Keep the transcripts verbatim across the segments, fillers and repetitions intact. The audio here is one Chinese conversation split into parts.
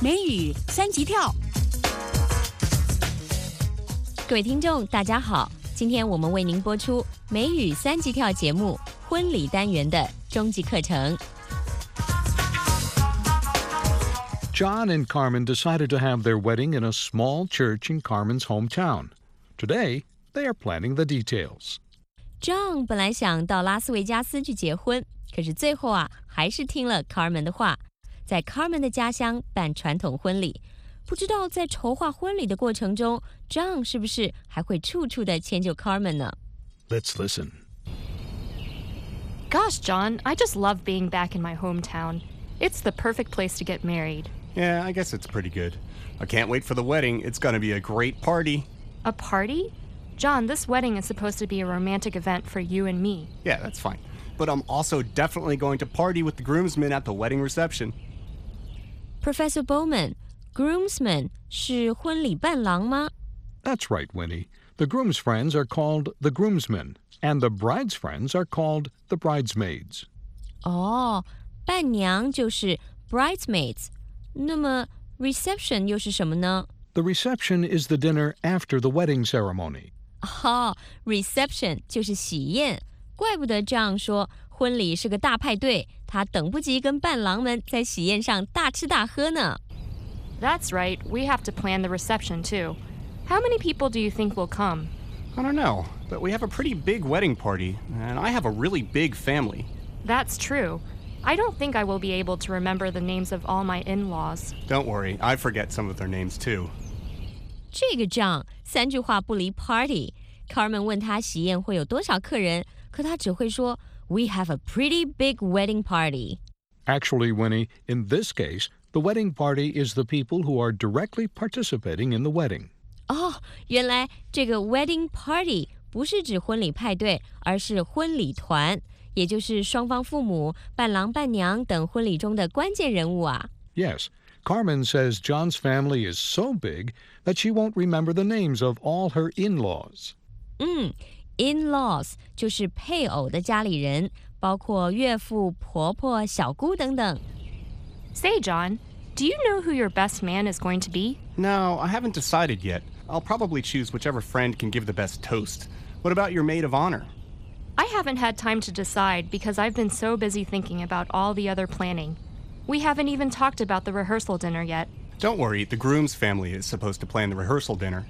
美语三级跳。 各位听众大家好，今天我们为您播出美语三级跳节目婚礼单元的终极课程。 John and Carmen decided to have their wedding in a small church in Carmen's hometown. Today, they are planning the details. John 本来想到拉斯维加斯去结婚，可是最后啊，还是听了 Carmen 的话，在 Carmen 的家乡办传统婚礼。不知道在筹划婚礼的过程中 ，John 是不是还会处处的迁就 Carmen 呢？ Let's listen. Gosh, John, I just love being back in my hometown. It's the perfect place to get married. Yeah, I guess it's pretty good. I can't wait for the wedding. It's going to be a great party. A party? John, this wedding is supposed to be a romantic event for you and me. Yeah, that's fine. But I'm also definitely going to party with the groomsmen at the wedding reception. Professor Bowman, groomsmen 是婚礼伴郎吗？ That's right, Winnie. The groom's friends are called the groomsmen, and the bride's friends are called the bridesmaids. 哦，伴娘就是 bridesmaids。那么 reception 又是什么呢？ The reception is the dinner after the wedding ceremony. 哦 reception 就是喜宴，怪不得这样说，婚礼是个大派对，他等不及跟伴郎们在喜宴上大吃大喝呢。 That's right, we have to plan the reception too. How many people do you think will come? I don't know, but we have a pretty big wedding party, and I have a really big family. That's true. I don't think I will be able to remember the names of all my in-laws. Don't worry, I forget some of their names too. 这个仗三句话不离 party。 Carmen 问他喜宴会有多少客人，可他只会说 We have a pretty big wedding party. Actually, Winnie, in this case, the wedding party is the people who are directly participating in the wedding. 哦，原来这个 wedding party 不是指婚礼派对，而是婚礼团，也就是双方父母、伴郎伴娘等婚礼中的关键人物啊。 Yes, Carmen says John's family is so big that she won't remember the names of all her in-laws. 嗯 in-laws 就是配偶的家里人，包括岳父、婆婆、小姑等等。 Say, John, do you know who your best man is going to be? No, I haven't decided yet. I'll probably choose whichever friend can give the best toast. What about your maid of honor? I haven't had time to decide because I've been so busy thinking about all the other planning. We haven't even talked about the rehearsal dinner yet. Don't worry, the groom's family is supposed to plan the rehearsal dinner.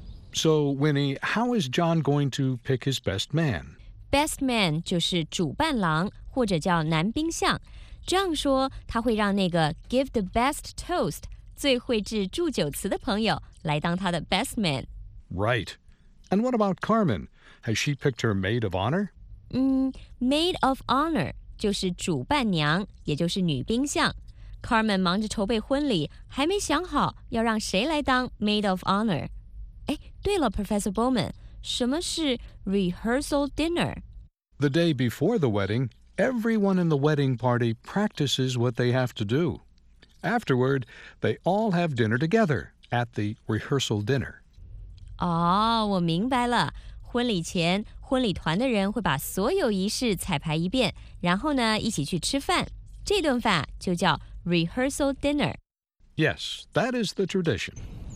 So, Winnie, how is John going to pick his best man? Best man 就是主伴郎，或者叫男宾相。这样说，他会让那个 give the best toast 最会致祝酒词的朋友来当他的 best man. Right. And what about Carmen? Has she picked her maid of honor? 嗯 maid of honor 就是主伴娘，也就是女宾相。Carmen 忙着筹备婚礼，还没想好要让谁来当 maid of honor。哎，对了 Professor Bowman， 什么是 rehearsal dinner? The day before the wedding, everyone in the wedding party practices what they have to do. Afterward, they all have dinner together at the rehearsal dinner. 哦，我明白了。婚礼前，婚礼团的人会把所有仪式彩排一遍，然后呢，一起去吃饭。这顿饭就叫 rehearsal dinner. Yes, that is the tradition.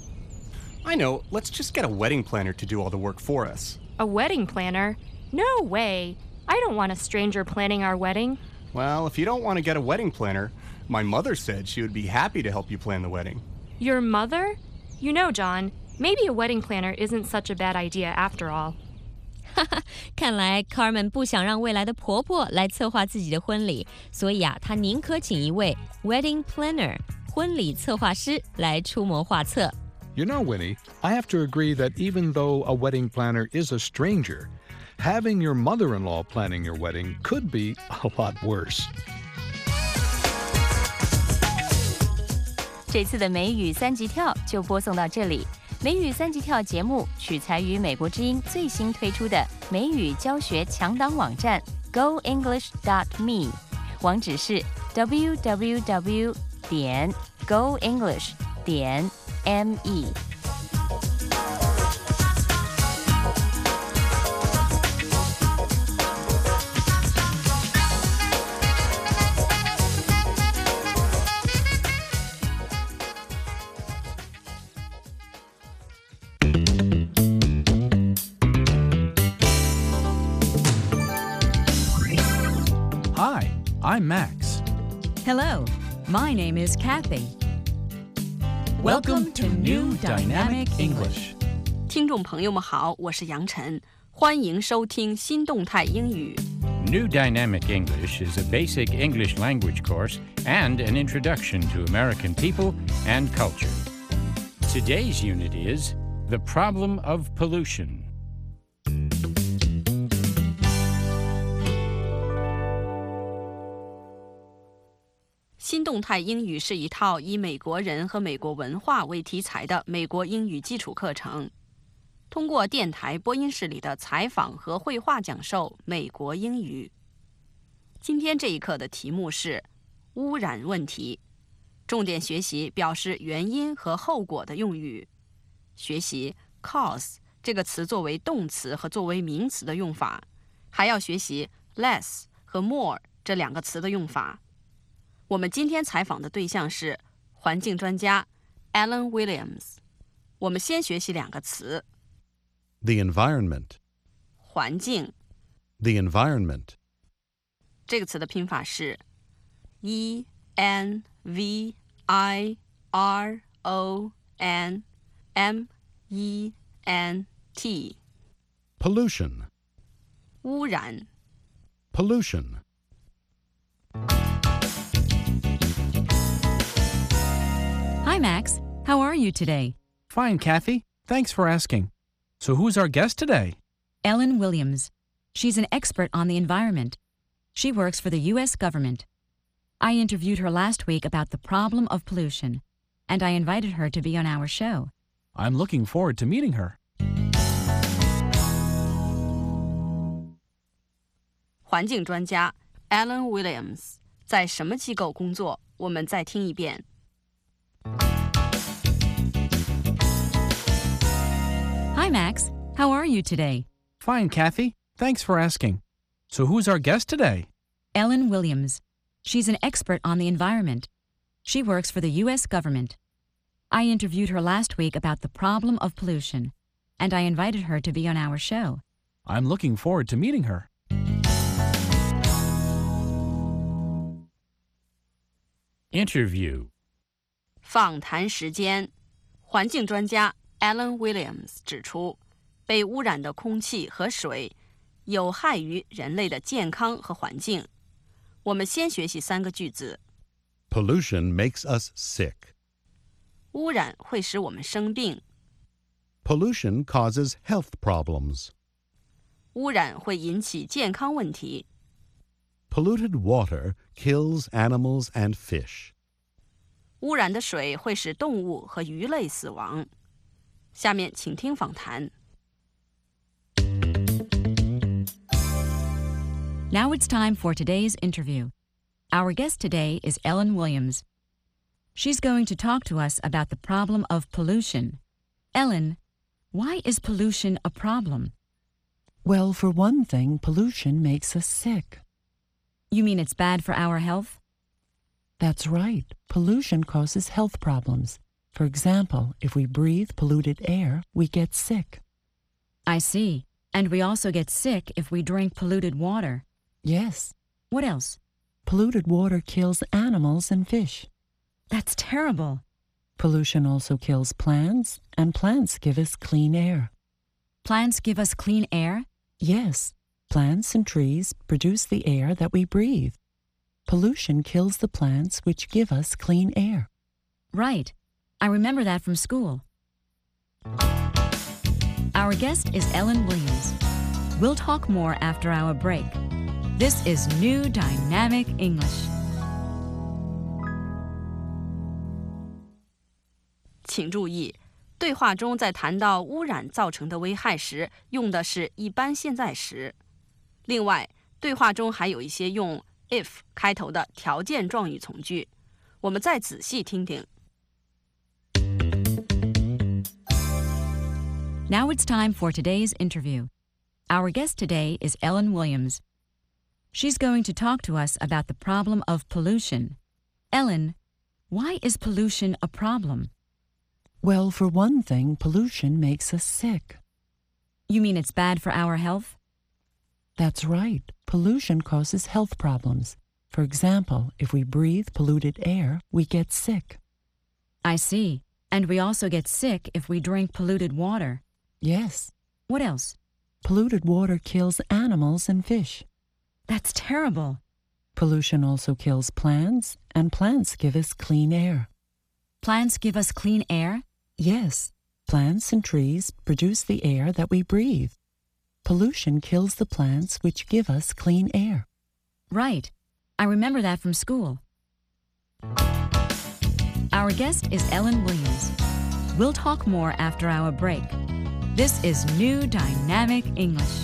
I know, let's just get a wedding planner to do all the work for us. A wedding planner? No way. I don't want a stranger planning our wedding. Well, if you don't want to get a wedding planner, my mother said she would be happy to help you plan the wedding. Your mother? You know, John, maybe a wedding planner isn't such a bad idea after all. 看来 Carmen 不想让未来的婆婆来策划自己的婚礼，所以啊，她宁可请一位 wedding planner 婚礼策划师来出谋划策。 You know, Winnie, I have to agree that even though a wedding planner is a stranger, having your mother-in-law planning your wedding could be a lot worse. 这次的美语三级跳就播送到这里。美语三级跳节目取材于美国之音最新推出的美语教学强档网站 go english dot me， 网址是 w w w 点 go english 点 me。 I'm Max. Hello, my name is Kathy. Welcome to New Dynamic English. 听众朋友们好，我是杨晨，欢迎收听新动态英语。 New Dynamic English is a basic English language course and an introduction to American people and culture. Today's unit is The Problem of Pollution. 新动态英语是一套以美国人和美国文化为题材的美国英语基础课程，通过电台播音室里的采访和绘画讲授美国英语。今天这一课的题目是污染问题，重点学习表示原因和后果的用语，学习 cause 这个词作为动词和作为名词的用法，还要学习 less 和 more 这两个词的用法。我们今天采访的对象是环境专家 Alan Williams。 我们先学习两个词。 The environment. 环境 The environment. 这个词的拼法是 E N V I R O N M E N T. Pollution. 污染 Pollution. Hi, Max. How are you today? Fine, Kathy. Thanks for asking. So who's our guest today? Ellen Williams. She's an expert on the environment. She works for the U S government. I interviewed her last week about the problem of pollution, and I invited her to be on our show. I'm looking forward to meeting her. 环境专家 Alan Williams 在什么机构工作？我们再听一遍。 Hi, Max. How are you today? Fine, Kathy. Thanks for asking. So who's our guest today? Ellen Williams. She's an expert on the environment. She works for the U S government. I interviewed her last week about the problem of pollution, and I invited her to be on our show. I'm looking forward to meeting her. Interview. 访谈时间，环境专家 Alan Williams 指出，被污染的空气和水有害于人类的健康和环境。我们先学习三个句子。 Pollution makes us sick. 污染会使我们生病， Pollution causes health problems. 污染会引起健康问题， Polluted water kills animals and fish. 污染的水会使动物和鱼类死亡。下面请听访谈。 Now it's time for today's interview. Our guest today is Ellen Williams. She's going to talk to us about the problem of pollution. Ellen, why is pollution a problem? Well, for one thing, pollution makes us sick. You mean it's bad for our health? That's right. Pollution causes health problems. For example, if we breathe polluted air, we get sick. I see. And we also get sick if we drink polluted water. Yes. What else? Polluted water kills animals and fish. That's terrible. Pollution also kills plants, and plants give us clean air. Plants give us clean air? Yes. Plants and trees produce the air that we breathe. Pollution kills the plants which give us clean air. Right. I remember that from school. Our guest is Ellen Williams. We'll talk more after our break. This is New Dynamic English. 请注意，对话中在谈到污染造成的危害时，用的是一般现在时。另外，对话中还有一些用 if 开头的条件状语从句。我们再仔细听听。 Now it's time for today's interview. Our guest today is Ellen Williams. She's going to talk to us about the problem of pollution. Ellen, why is pollution a problem? Well, for one thing, pollution makes us sick. You mean it's bad for our health? That's right. Pollution causes health problems. For example, if we breathe polluted air, we get sick. I see. And we also get sick if we drink polluted water. Yes. What else? Polluted water kills animals and fish. That's terrible. Pollution also kills plants, and plants give us clean air. Plants give us clean air? Yes. Plants and trees produce the air that we breathe. Pollution kills the plants which give us clean air. Right. I remember that from school. Our guest is Ellen Williams. We'll talk more after our break. This is New Dynamic English.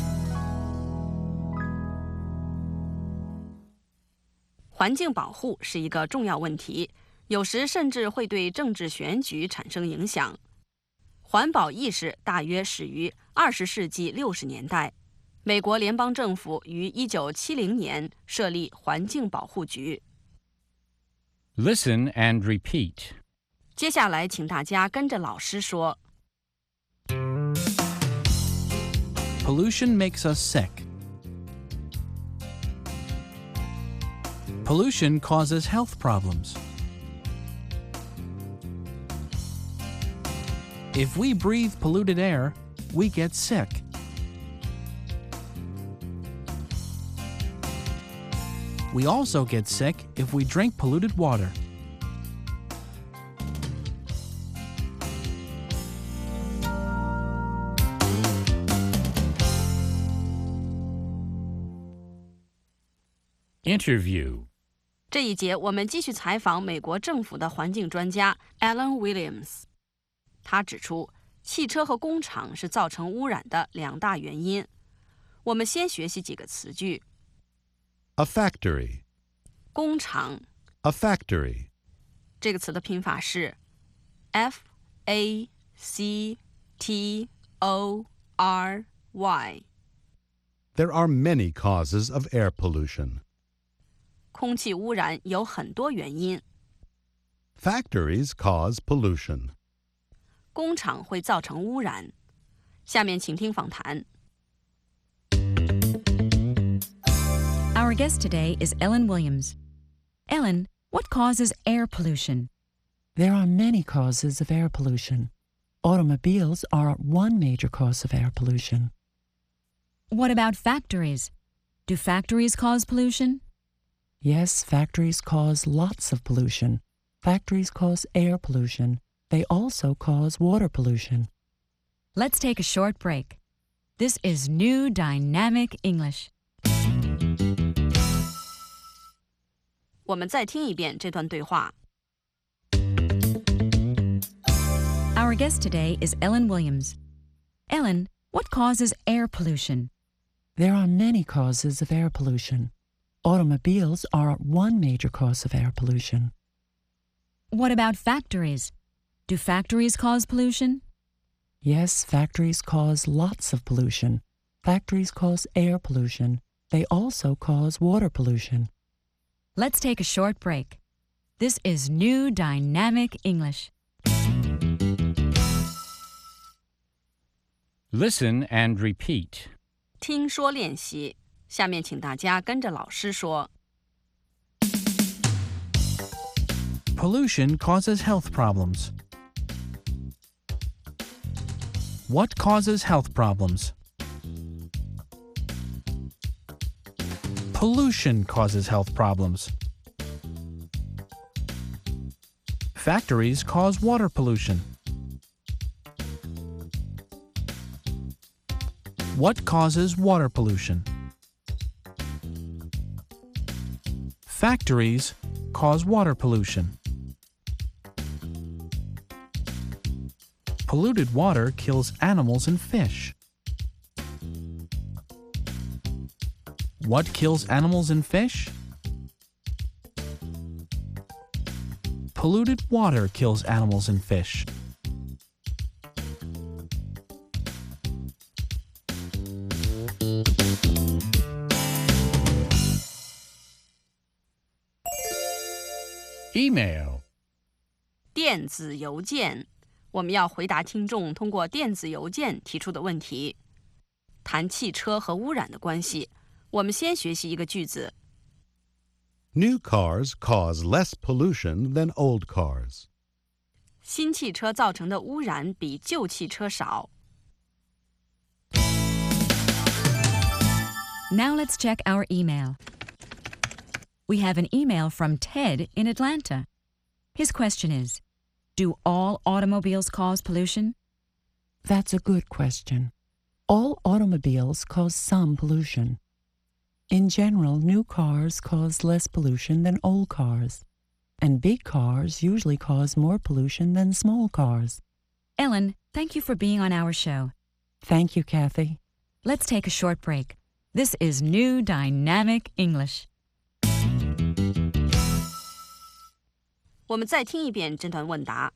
环境保护是一个重要问题，有时甚至会对政治选举产生影响。环保意识大约始于二十世纪六十年代，美国联邦政府于一九七零年设立环境保护局。 Listen and repeat. 接下来，请大家跟着老师说。 Pollution makes us sick. Pollution causes health problems. If we breathe polluted air, we get sick. We also get sick if we drink polluted water. Interview. 这一节我们继续采访美国政府的环境专家 Alan Williams。他指出，汽车和工厂是造成污染的两大原因。我们先学习几个词句。 A factory. 工厂 A factory. 这个词的拼法是 F A C T O R Y. There are many causes of air pollution. 空气污染有很多原因。 Factories cause pollution. 工厂会造成污染。下面请听访谈。 Our guest today is Ellen Williams. Ellen, what causes air pollution? There are many causes of air pollution. Automobiles are one major cause of air pollution. What about factories? Do factories cause pollution? Yes, factories cause lots of pollution. Factories cause air pollution. They also cause water pollution. Let's take a short break. This is New Dynamic English. 我们再听一遍这段对话。 Our guest today is Ellen Williams. Ellen, what causes air pollution? There are many causes of air pollution. Automobiles are one major cause of air pollution. What about factories? Do factories cause pollution? Yes, factories cause lots of pollution. Factories cause air pollution. They also cause water pollution. Let's take a short break. This is New Dynamic English. Listen and repeat. 听说练习。下面请大家跟着老师说。 Pollution causes health problems. What causes health problems? Pollution causes health problems. Factories cause water pollution. What causes water pollution? Factories cause water pollution. Polluted water kills animals and fish. What kills animals and fish? Polluted water kills animals and fish. Email. 电子邮件，我们要回答听众通过电子邮件提出的问题。谈汽车和污染的关系，我们先学习一个句子。 New cars cause less pollution than old cars. 新汽车造成的污染比旧汽车少。 Now let's check our email. We have an email from Ted in Atlanta. His question is, do all automobiles cause pollution? That's a good question. All automobiles cause some pollution. In general, new cars cause less pollution than old cars, and big cars usually cause more pollution than small cars. Ellen, thank you for being on our show. Thank you, Kathy. Let's take a short break. This is New Dynamic English. 我们再听一遍这段问答。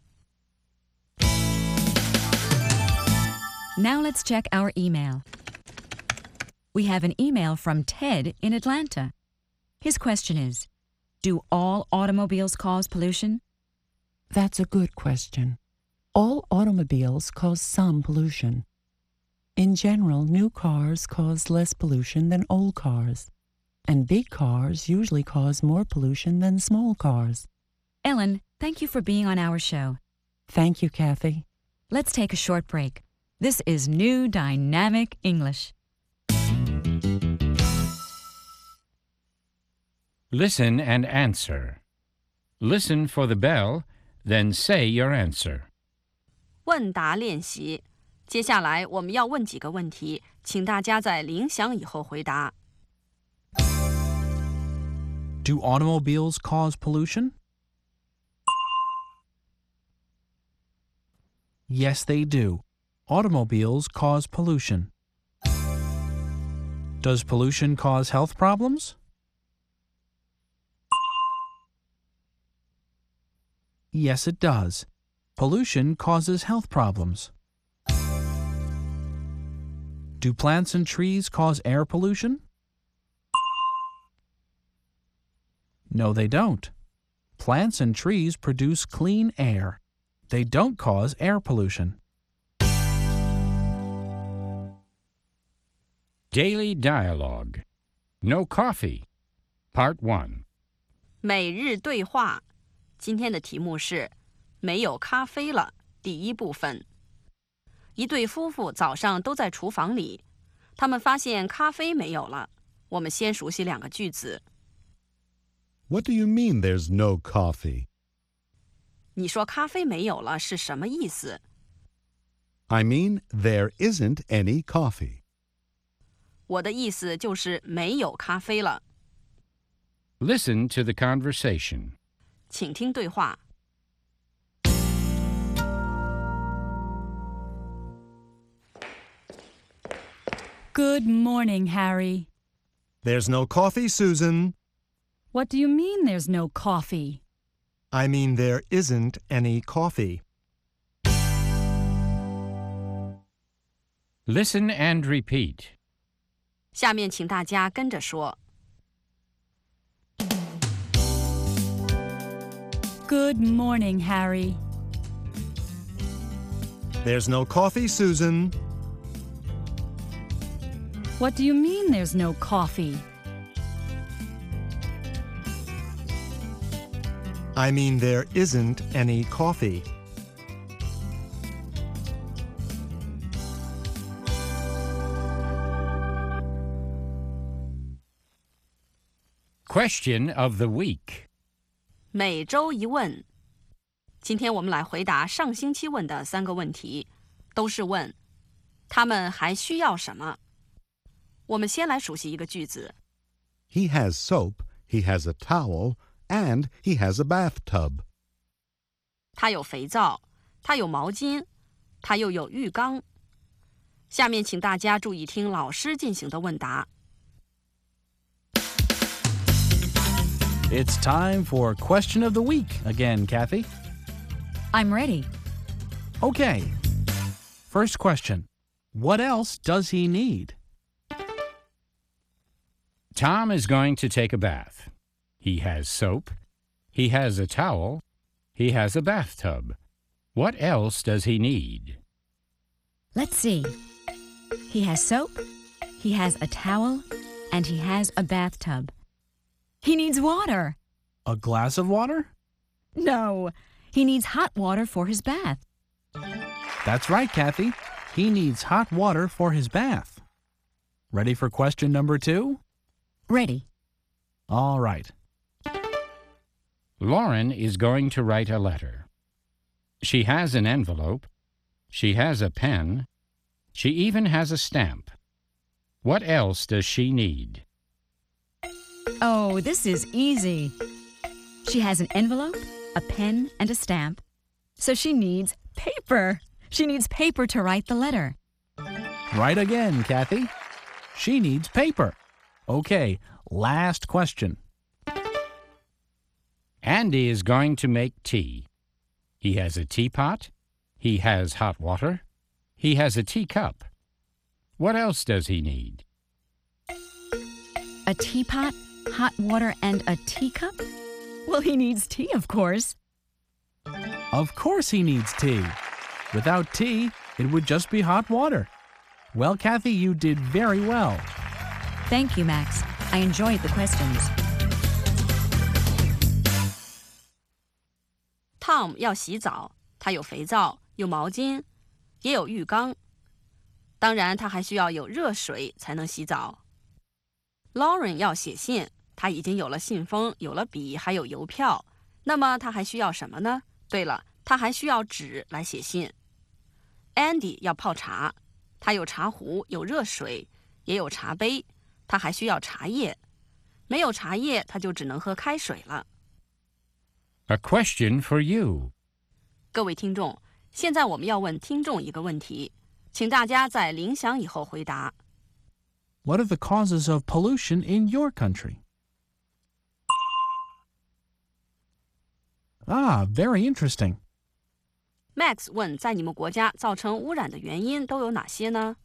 Now let's check our email. We have an email from Ted in Atlanta. His question is, do all automobiles cause pollution? That's a good question. All automobiles cause some pollution. In general, new cars cause less pollution than old cars, and big cars usually cause more pollution than small cars. Ellen, thank you for being on our show. Thank you, Kathy. Let's take a short break. This is New Dynamic English. Listen and answer. Listen for the bell, then say your answer. 问答练习。接下来我们要问几个问题，请大家在铃响以后回答。 Do automobiles cause pollution? Yes, they do. Automobiles cause pollution. Does pollution cause health problems? Yes, it does. Pollution causes health problems. Do plants and trees cause air pollution? No, they don't. Plants and trees produce clean air. They don't cause air pollution. Daily Dialogue. No Coffee. Part one. 每日对话。今天的题目是没有咖啡了。第一部分。一对夫妇早上都在厨房里，他们发现咖啡没有了。我们先熟悉两个句子。 What do you mean there's no coffee? 你说咖啡没有了是什么意思？ I mean there isn't any coffee. 我的意思就是没有咖啡了。 Listen to the conversation. 请听对话。 Good morning, Harry. There's no coffee, Susan. What do you mean there's no coffee? I mean there isn't any coffee. Listen and repeat. 下面请大家跟着说。 Good morning, Harry. There's no coffee, Susan. What do you mean there's no coffee? I mean there isn't any coffee. Question of the week. 每周一问。今天我们来回答上星期问的三个问题，都是问他们还需要什么。我们先来熟悉一个句子。 He has soap, he has a towel, and he has a bathtub. 他有肥皂，他有毛巾，他又有浴缸。下面请大家注意听老师进行的问答。 It's time for Question of the Week again, Kathy. I'm ready. Okay. First question. What else does he need? Tom is going to take a bath. He has soap. He has a towel. He has a bathtub. What else does he need? Let's see. He has soap, he has a towel, and he has a bathtub. He needs water. A glass of water? No, he needs hot water for his bath. That's right, Kathy. He needs hot water for his bath. Ready for question number two? Ready. All right. Lauren is going to write a letter. She has an envelope. She has a pen. She even has a stamp. What else does she need? Oh, this is easy. She has an envelope, a pen, and a stamp. So she needs paper. She needs paper to write the letter. Right again, Kathy. She needs paper. Okay, last question. Andy is going to make tea. He has a teapot. He has hot water. He has a teacup. What else does he need? A teapot, hot water, and a teacup? Well, he needs tea, of course. Of course he needs tea. Without tea, it would just be hot water. Well, Kathy, you did very well. Thank you, Max. I enjoyed the questions. Tom 要洗澡，他有肥皂，有毛巾，也有浴缸。当然，他还需要有热水才能洗澡。Lauren 要写信，他已经有了信封，有了笔，还有邮票。那么他还需要什么呢？对了，他还需要纸来写信。Andy 要泡茶，他有茶壶，有热水，也有茶杯，他还需要茶叶。没有茶叶，他就只能喝开水了。 A question for you. 各位听众，现在我们要问听众一个问题，请大家在铃响以后回答。 What are the causes of pollution in your country? Ah, very interesting. Max 问，在你们国家造成污染的原因都有哪些呢？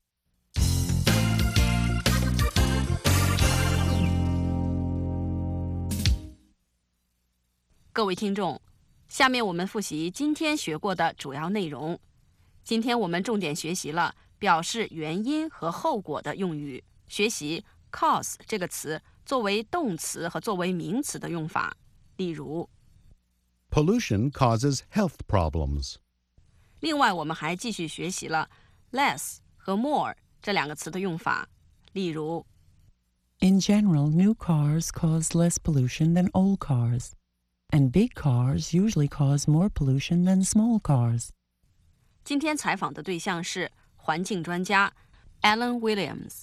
各位听众，下面我们复习今天学过的主要内容。今天我们重点学习了表示原因和后果的用语，学习 cause 这个词作为动词和作为名词的用法。例如 Pollution causes health problems. 另外我们还继续学习了 less 和 more 这两个词的用法。例如 In general, new cars cause less pollution than old cars, and big cars usually cause more pollution than small cars. 今天采访的对象是环境专家 Alan Williams。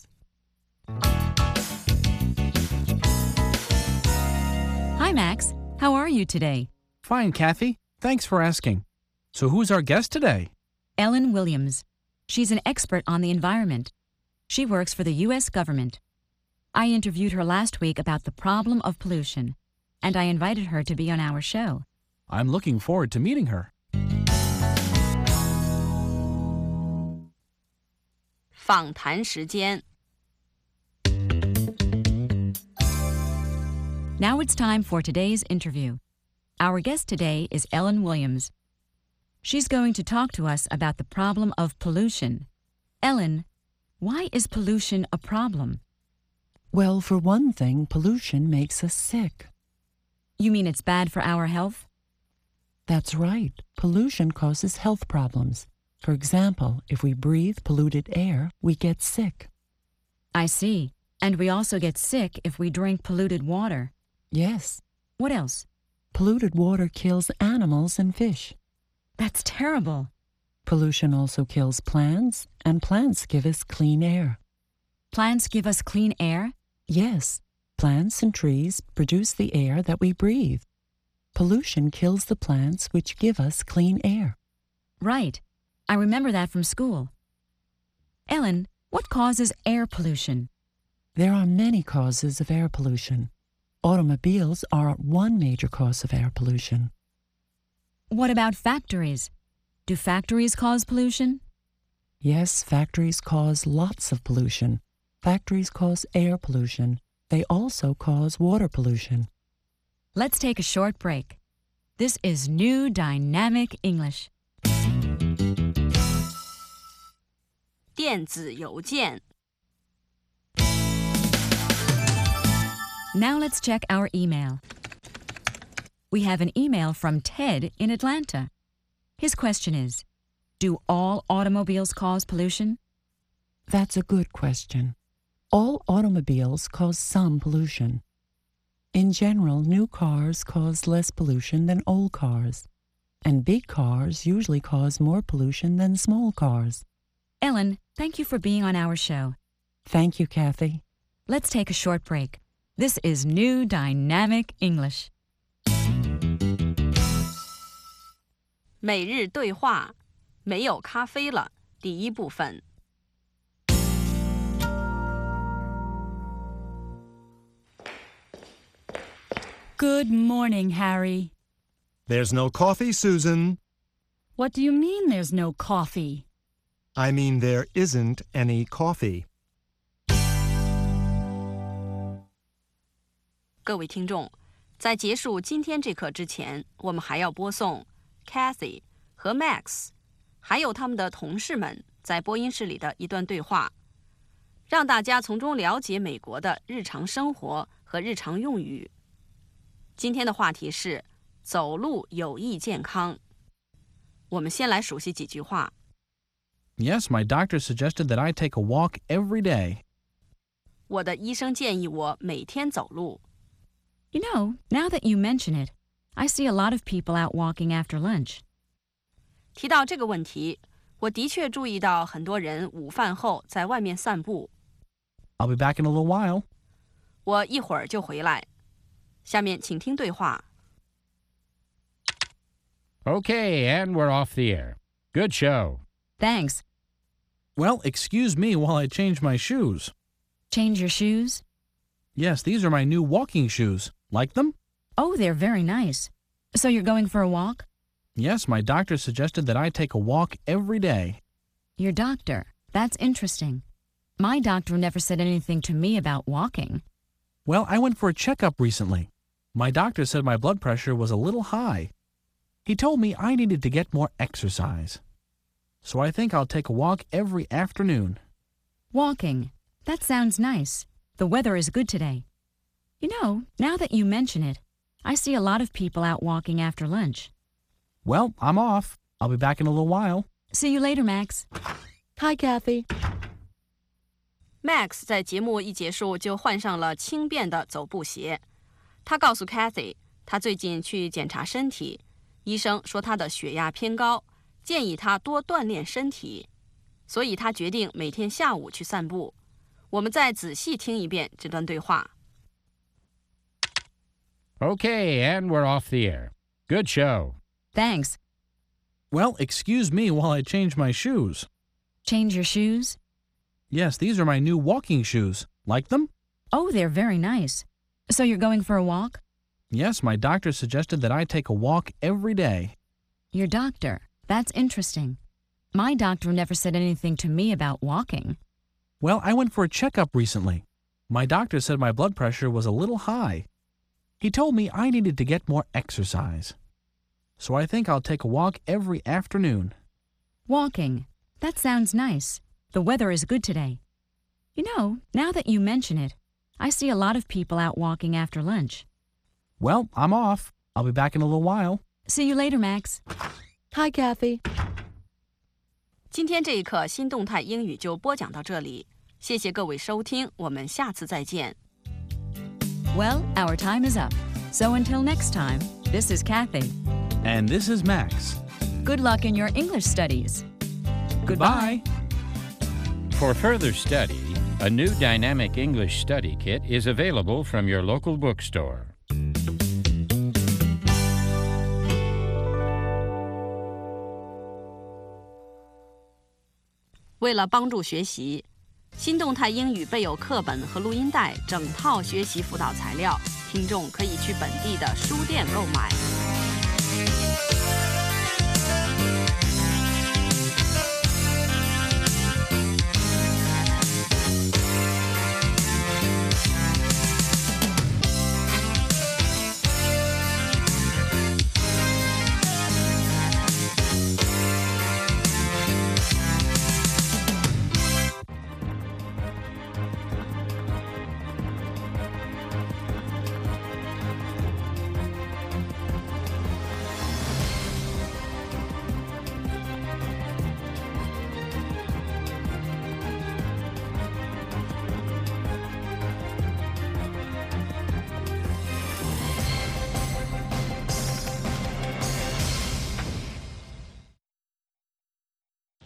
Hi, Max. How are you today? Fine, Kathy. Thanks for asking. So who's our guest today? Ellen Williams. She's an expert on the environment. She works for the U S government. I interviewed her last week about the problem of pollution, and I invited her to be on our show. I'm looking forward to meeting her. 访谈时间。 Now it's time for today's interview. Our guest today is Ellen Williams. She's going to talk to us about the problem of pollution. Ellen, why is pollution a problem? Well, for one thing, pollution makes us sick. You mean it's bad for our health? That's right. Pollution causes health problems. For example, if we breathe polluted air, we get sick. I see. And we also get sick if we drink polluted water. Yes. What else? Polluted water kills animals and fish. That's terrible. Pollution also kills plants, and plants give us clean air. Plants give us clean air? Yes. Plants and trees produce the air that we breathe. Pollution kills the plants which give us clean air. Right. I remember that from school. Ellen, what causes air pollution? There are many causes of air pollution. Automobiles are one major cause of air pollution. What about factories? Do factories cause pollution? Yes, factories cause lots of pollution. Factories cause air pollution. They also cause water pollution. Let's take a short break. This is New Dynamic English. 电子邮件。 Now let's check our email. We have an email from Ted in Atlanta. His question is, do all automobiles cause pollution? That's a good question. All automobiles cause some pollution. In general, new cars cause less pollution than old cars, and big cars usually cause more pollution than small cars. Ellen, thank you for being on our show. Thank you, Kathy. Let's take a short break. This is New Dynamic English. 每日对话，没有咖啡了，第一部分。 Good morning, Harry. There's no coffee, Susan. What do you mean there's no coffee? I mean there isn't any coffee. 各位听众，在结束今天这课之前，我们还要播送 Kathy 和 Max 还有他们的同事们在播音室里的一段对话，让大家从中了解美国的日常生活和日常用语。今天的话题是走路有益健康。我们先来熟悉几句话。 Yes, my doctor suggested that I take a walk every day. 我的医生建议我每天走路。 You know, now that you mention it, I see a lot of people out walking after lunch. 提到这个问题，我的确注意到很多人午饭后在外面散步。 I'll be back in a little while. 我一会儿就回来。下面请听对话。 Okay, and we're off the air. Good show. Thanks. Well, excuse me while I change my shoes. Change your shoes? Yes, these are my new walking shoes. Like them? Oh, they're very nice. So you're going for a walk? Yes, my doctor suggested that I take a walk every day. Your doctor? That's interesting. My doctor never said anything to me about walking. Well, I went for a checkup recently. My doctor said my blood pressure was a little high. He told me I needed to get more exercise. So I think I'll take a walk every afternoon. Walking. That sounds nice. The weather is good today. You know, now that you mention it, I see a lot of people out walking after lunch. Well, I'm off. I'll be back in a little while. See you later, Max. Hi, Kathy. Max 在节目一结束就换上了轻便的走步鞋。他告诉 Kathy， 他最近去检查身体，医生说他的血压偏高，建议他多锻炼身体，所以他决定每天下午去散步。我们再仔细听一遍这段对话。 Okay, and we're off the air. Good show. Thanks. Well, excuse me while I change my shoes. Change your shoes? Yes, these are my new walking shoes. Like them? Oh, they're very nice. So you're going for a walk? Yes, my doctor suggested that I take a walk every day. Your doctor? That's interesting. My doctor never said anything to me about walking. Well, I went for a checkup recently. My doctor said my blood pressure was a little high. He told me I needed to get more exercise. So I think I'll take a walk every afternoon. Walking. That sounds nice. The weather is good today. You know, now that you mention it, I see a lot of people out walking after lunch. Well, I'm off. I'll be back in a little while. See you later, Max. Hi, Kathy. 今天这一课新动态英语就播讲到这里，谢谢各位收听，我们下次再见。 Well, our time is up. So until next time, this is Kathy. And this is Max. Good luck in your English studies. Goodbye. For further study, a new dynamic English study kit is available from your local bookstore. 为了帮助学习，新动态英语备有课本和录音带整套学习辅导材料，听众可以去本地的书店购买。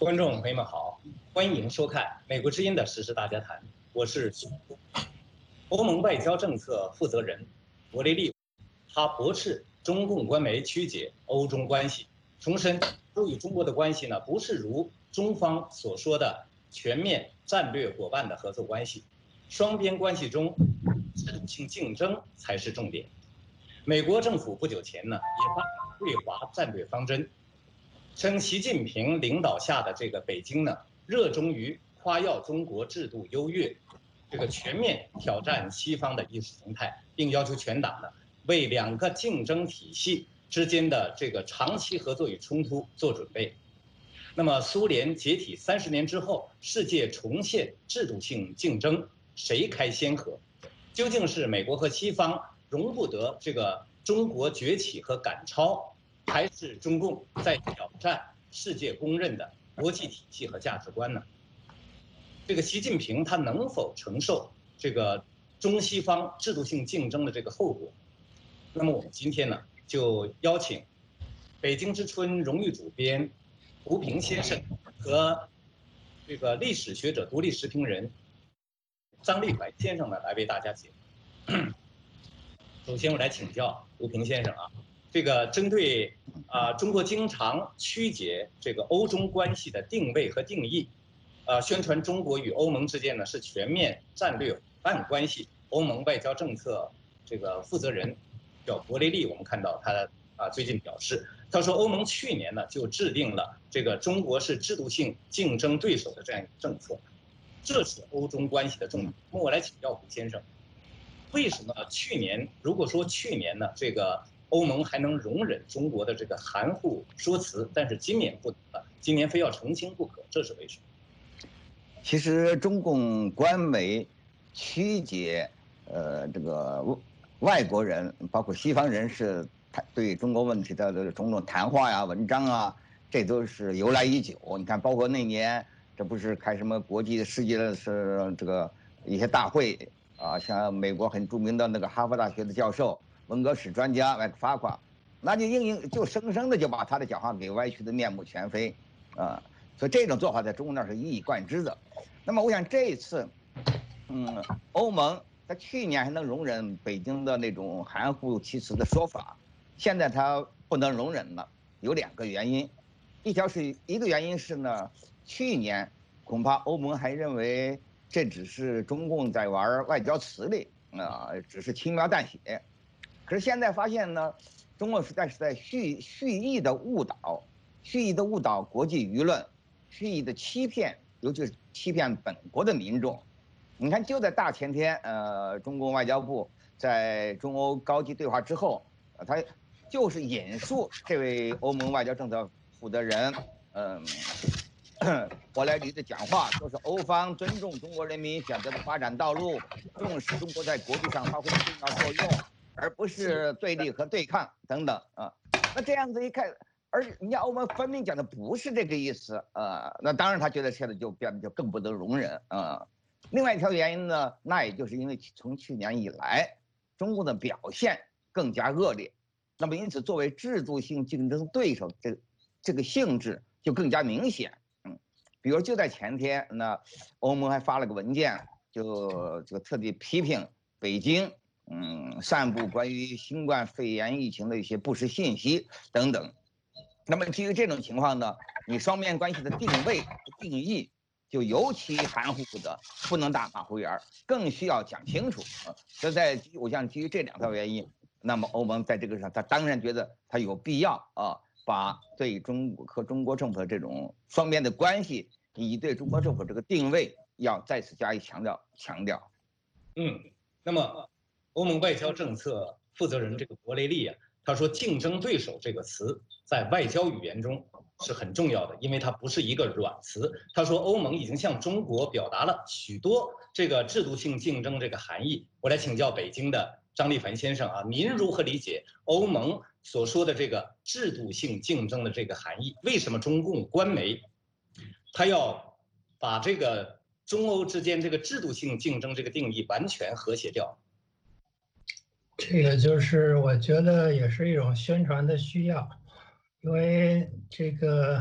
观众朋友们好，欢迎收看《美国之音》的时事大家谈，我是欧盟外交政策负责人博雷利，他驳斥中共官媒曲解欧中关系，重申中与中国的关系呢不是如中方所说的全面战略伙伴的合作关系，双边关系中制度性竞争才是重点。美国政府不久前呢也发对华战略方针，称习近平领导下的这个北京呢热衷于夸耀中国制度优越，这个全面挑战西方的意识形态，并要求全党呢为两个竞争体系之间的这个长期合作与冲突做准备。那么苏联解体三十年之后，世界重现制度性竞争，谁开先河？究竟是美国和西方容不得这个中国崛起和赶超，还是中共在挑战世界公认的国际体系和价值观呢？这个习近平他能否承受这个中西方制度性竞争的这个后果？那么我们今天呢，就邀请北京之春荣誉主编吴平先生和这个历史学者、独立时评人张立怀先生呢，来为大家解读。首先，我来请教吴平先生啊，这个针对啊、呃、中国经常曲解这个欧中关系的定位和定义，呃，宣传中国与欧盟之间呢是全面战略伙伴关系。欧盟外交政策这个负责人叫博雷利，我们看到他啊最近表示，他说欧盟去年呢就制定了这个中国是制度性竞争对手的这样一个政策，这是欧中关系的重点。那么我来请教吴先生，为什么去年如果说去年呢这个欧盟还能容忍中国的这个含糊说辞，但是今年不能了，今年非要澄清不可，这是为什么？ 其实中共官媒曲解呃这个外国人，包括西方人士对中国问题的种种谈话呀、文章啊，这都是由来已久。你看，包括那年这不是开什么国际世界的是这个一些大会啊，像美国很著名的那个哈佛大学的教授、文革史专家麦克法夸，那就硬硬就生生的就把他的讲话给歪曲的面目全非啊。所以这种做法在中国那是一以贯之的。那么我想这一次，嗯，欧盟在去年还能容忍北京的那种含糊其辞的说法，现在它不能容忍了，有两个原因。一条是一个原因是呢，去年恐怕欧盟还认为这只是中共在玩外交辞令啊、呃，只是轻描淡写。可是现在发现呢，中共实在是在蓄蓄意的误导，蓄意的误导国际舆论，蓄意的欺骗，尤其是欺骗本国的民众。你看，就在大前天，呃，中共外交部在中欧高级对话之后，呃、他就是引述这位欧盟外交政策负责人，嗯、呃，博莱黎的讲话，说是欧方尊重中国人民选择的发展道路，重视中国在国际上发挥的重要作用，而不是对立和对抗等等啊。那这样子一看，而人家欧盟分明讲的不是这个意思啊、呃，那当然他觉得现在就变得就更不能容忍啊。呃另外一条原因呢，那也就是因为从去年以来，中共的表现更加恶劣，那么因此作为制度性竞争对手，这这个性质就更加明显。嗯，比如就在前天，那欧盟还发了个文件，就就特地批评北京，嗯，散布关于新冠肺炎疫情的一些不实信息等等。那么基于这种情况呢，你双边关系的定位定义就尤其含糊的，不能打马虎眼，更需要讲清楚啊。所以在我想基于这两条原因，那么欧盟在这个上，他当然觉得他有必要啊，把对中国和中国政府的这种双边的关系，以及对中国政府这个定位，要再次加以强调强调。 嗯，那么欧盟外交政策负责人这个博雷利啊，他说“竞争对手”这个词在外交语言中是很重要的，因为它不是一个软词。他说欧盟已经向中国表达了许多这个制度性竞争这个含义。我来请教北京的张立凡先生啊，您如何理解欧盟所说的这个制度性竞争的这个含义？为什么中共官媒他要把这个中欧之间这个制度性竞争这个定义完全和谐掉？ 这个就是我觉得也是一种宣传的需要。因为这个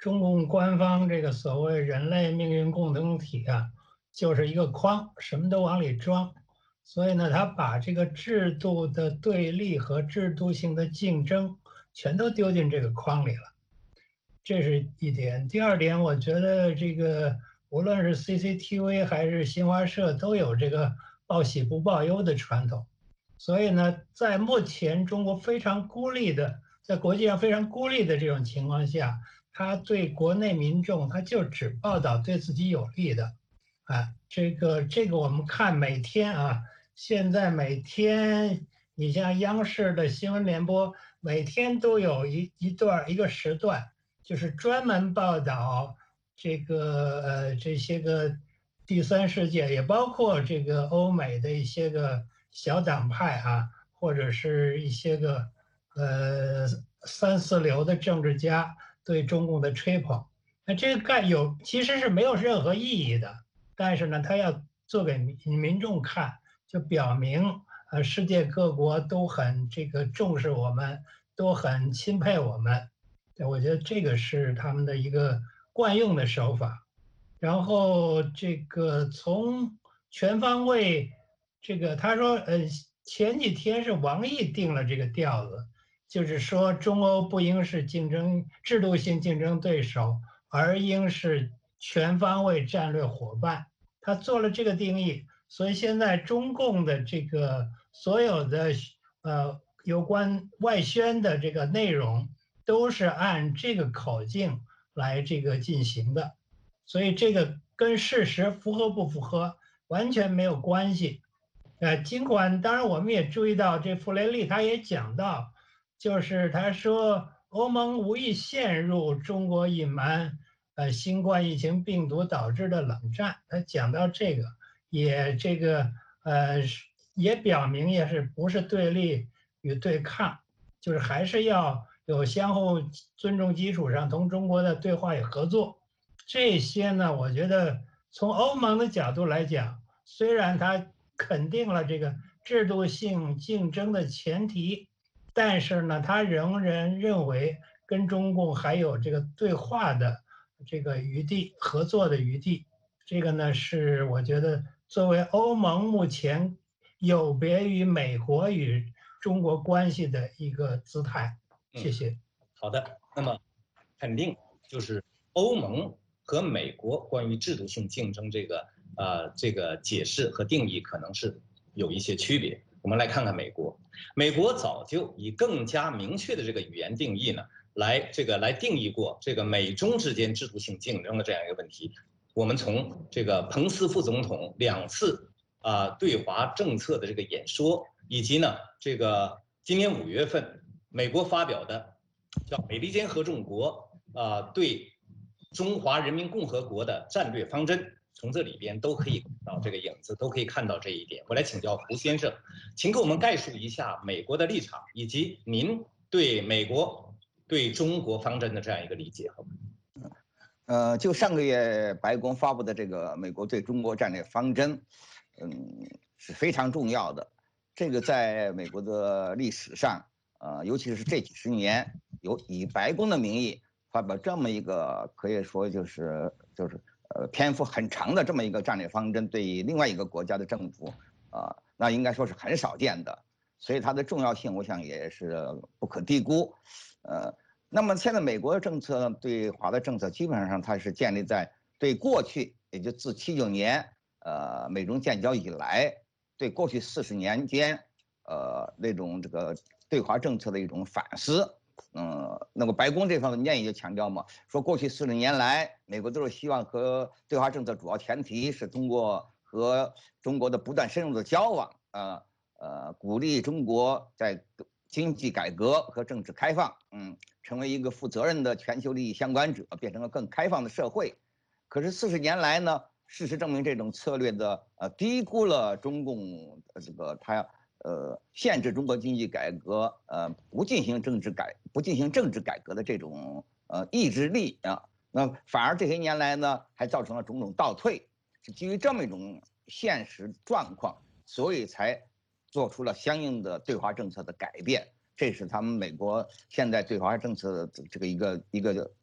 中共官方这个所谓人类命运共同体啊，就是一个筐，什么都往里装。所以呢，他把这个制度的对立和制度性的竞争全都丢进这个筐里了，这是一点。第二点，我觉得这个无论是 C C T V 还是新华社都有这个报喜不报忧的传统。所以呢，在目前中国非常孤立的，在国际上非常孤立的这种情况下，他对国内民众他就只报道对自己有利的，啊，这个这个我们看每天啊，现在每天你像央视的新闻联播，每天都有一一段一个时段，就是专门报道这个呃这些个第三世界，也包括这个欧美的一些个小党派啊，或者是一些个呃三四流的政治家对中共的吹捧。那这个干有其实是没有任何意义的，但是呢，他要做给民民众看，就表明呃世界各国都很这个重视我们，都很钦佩我们。我觉得这个是他们的一个惯用的手法。然后这个从全方位，这个他说呃前几天是王毅定了这个调子，就是说中欧不应是竞争制度性竞争对手，而应是全方位战略伙伴。他做了这个定义，所以现在中共的这个所有的呃有关外宣的这个内容都是按这个口径来这个进行的，所以这个跟事实符合不符合完全没有关系。呃，尽管当然我们也注意到，这傅雷利他也讲到，就是他说欧盟无意陷入中国隐瞒呃新冠疫情病毒导致的冷战。他讲到这个，也这个呃也表明也是不是对立与对抗，就是还是要有相互尊重基础上同中国的对话与合作。这些呢，我觉得从欧盟的角度来讲，虽然它肯定了这个制度性竞争的前提，但是呢，他仍然认为跟中共还有这个对话的这个余地，合作的余地。这个呢，是我觉得作为欧盟目前有别于美国与中国关系的一个姿态。谢谢。 嗯、好的，那么肯定就是欧盟和美国关于制度性竞争这个呃这个解释和定义可能是有一些区别。我们来看看美国，美国早就以更加明确的这个语言定义呢，来这个来定义过这个美中之间制度性竞争的这样一个问题。我们从这个彭斯副总统两次啊、呃、对华政策的这个演说，以及呢这个今年五月份美国发表的叫美利坚合众国啊、呃、对中华人民共和国的战略方针，从这里边都可以看到这个影子，都可以看到这一点。我来请教胡先生，请给我们概述一下美国的立场，以及您对美国对中国方针的这样一个理解，好吗？ 呃，就上个月白宫发布的这个美国对中国战略方针，嗯，是非常重要的。这个在美国的历史上，呃，尤其是这几十年，有以白宫的名义发表这么一个可以说就是就是呃篇幅很长的这么一个战略方针，对于另外一个国家的政府，啊、呃，那应该说是很少见的，所以它的重要性，我想也是不可低估，呃。那么现在美国的政策呢，对华的政策基本上它是建立在对过去，也就自七九年，呃，美中建交以来，对过去四十年间，呃，那种这个对华政策的一种反思。嗯，那么白宫这方面也就强调嘛，说过去四十年来，美国都是希望和对华政策主要前提是通过和中国的不断深入的交往，呃呃，鼓励中国在经济改革和政治开放，嗯，成为一个负责任的全球利益相关者，变成了更开放的社会。可是四十年来呢，事实证明这种策略的呃低估了中共这个他呃限制中国经济改革，呃不进行政治改不进行政治改革的这种呃意志力啊。那反而这些年来呢，还造成了种种倒退，是基于这么一种现实状况，所以才做出了相应的对华政策的改变，这是他们美国现在对华政策的这个一个一个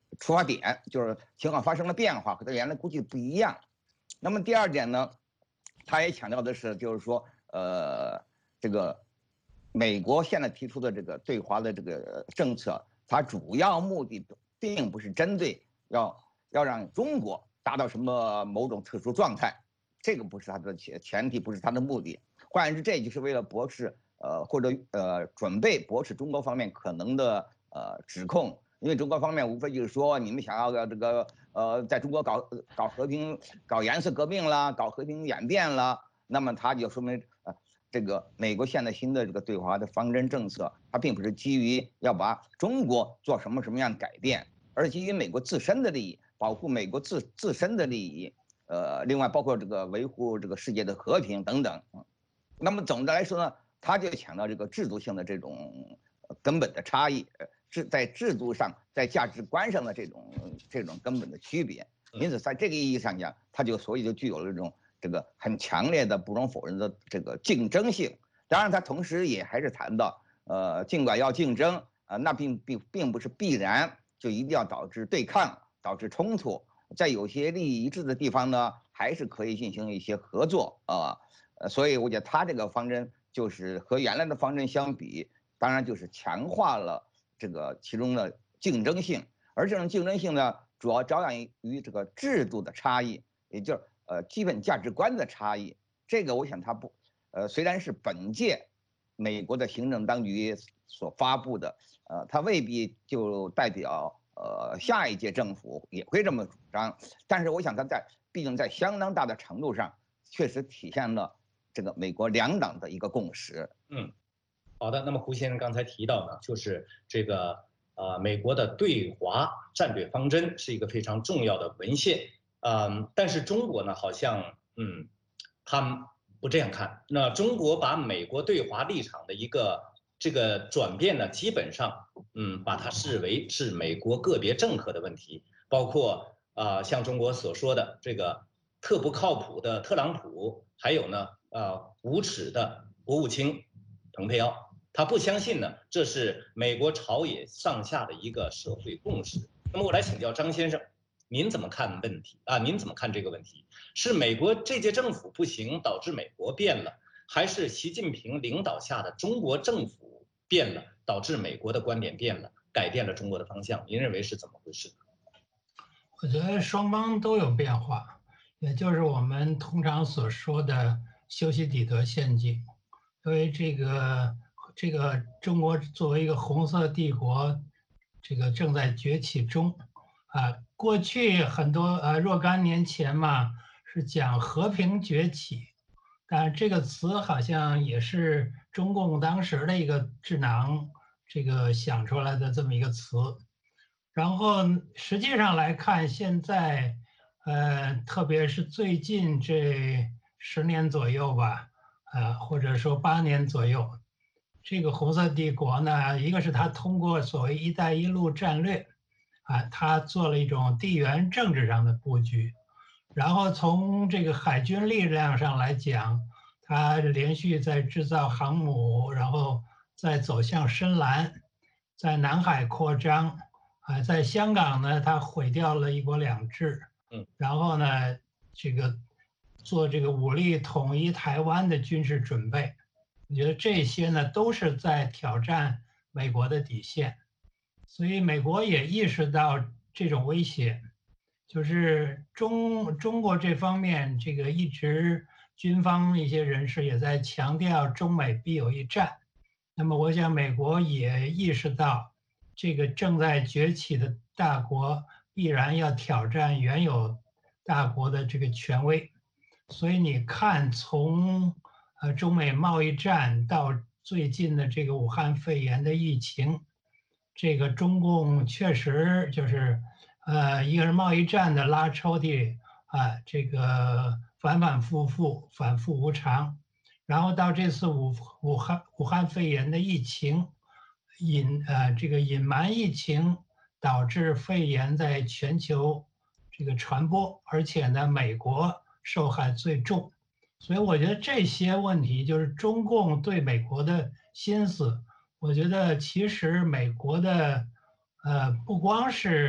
出发点，就是情况发生了变化，和他原来估计不一样。那么第二点呢，他也强调的是，就是说，呃，这个美国现在提出的这个对华的这个政策，它主要目的并不是针对要要让中国达到什么某种特殊状态，这个不是它的前前提，不是它的目的。换言之，这就是为了驳斥呃或者呃准备驳斥中国方面可能的呃指控，因为中国方面无非就是说你们想要这个呃在中国搞搞和平、搞颜色革命啦，搞和平演变啦，那么它就说明呃这个美国现在新的这个对华的方针政策，它并不是基于要把中国做什么什么样的改变，而是基于美国自身的利益，保护美国自自身的利益，呃，另外包括这个维护这个世界的和平等等。那么总的来说呢，他就强调这个制度性的这种根本的差异，是在制度上、在价值观上的这种这种根本的区别。因此，在这个意义上讲，它就所以就具有了这种这个很强烈的、不容否认的这个竞争性。当然，他同时也还是谈到，呃，尽管要竞争，啊、呃，那并并并不是必然就一定要导致对抗、导致冲突。在有些利益一致的地方呢，还是可以进行一些合作啊。呃，所以我觉得他这个方针就是和原来的方针相比，当然就是强化了这个其中的竞争性，而这种竞争性呢，主要着眼于这个制度的差异，也就是呃基本价值观的差异。这个我想他不，呃，虽然是本届美国的行政当局所发布的，呃，它未必就代表呃下一届政府也会这么主张，但是我想它在毕竟在相当大的程度上，确实体现了这个美国两党的一个共识。 嗯，好的。那么胡先生刚才提到呢，就是这个呃美国的对华战略方针是一个非常重要的文献，嗯，但是中国呢好像嗯他们不这样看。那中国把美国对华立场的一个这个转变呢，基本上嗯把它视为是美国个别政客的问题，包括啊、呃、像中国所说的这个特不靠谱的特朗普，还有呢呃无耻的国务卿蓬佩奥，他不相信呢这是美国朝野上下的一个社会共识。那么我来请教张先生，您怎么看问题啊？您怎么看这个问题？是美国这届政府不行，导致美国变了，还是习近平领导下的中国政府变了，导致美国的观点变了，改变了中国的方向？您认为是怎么回事？ 我觉得双方都有变化，也就是我们通常所说的修昔底德陷阱。因为这个这个中国作为一个红色帝国，这个正在崛起中啊。过去很多呃若干年前嘛，是讲和平崛起，但这个词好像也是中共当时的一个智囊这个想出来的这么一个词。然后实际上来看，现在呃特别是最近这十年左右吧，呃或者说八年左右，这个红色帝国呢，一个是他通过所谓“一带一路”战略，啊，他做了一种地缘政治上的布局，然后从这个海军力量上来讲，他连续在制造航母，然后再走向深蓝，在南海扩张，啊，在香港呢，他毁掉了一国两制， 嗯， 然后呢，这个做这个武力统一台湾的军事准备。我觉得这些呢都是在挑战美国的底线，所以美国也意识到这种威胁，就是中中国这方面，这个一直军方一些人士也在强调中美必有一战。那么我想美国也意识到，这个正在崛起的大国必然要挑战原有大国的这个权威，所以你看从呃，中美贸易战到最近的这个武汉肺炎的疫情，这个中共确实就是，呃，一个是贸易战的拉抽屉啊，这个反反复复、反复无常，然后到这次武武汉武汉肺炎的疫情，隐呃这个隐瞒疫情，导致肺炎在全球这个传播，而且呢，美国受害最重。所以我觉得这些问题就是中共对美国的心思，我觉得其实美国的呃不光是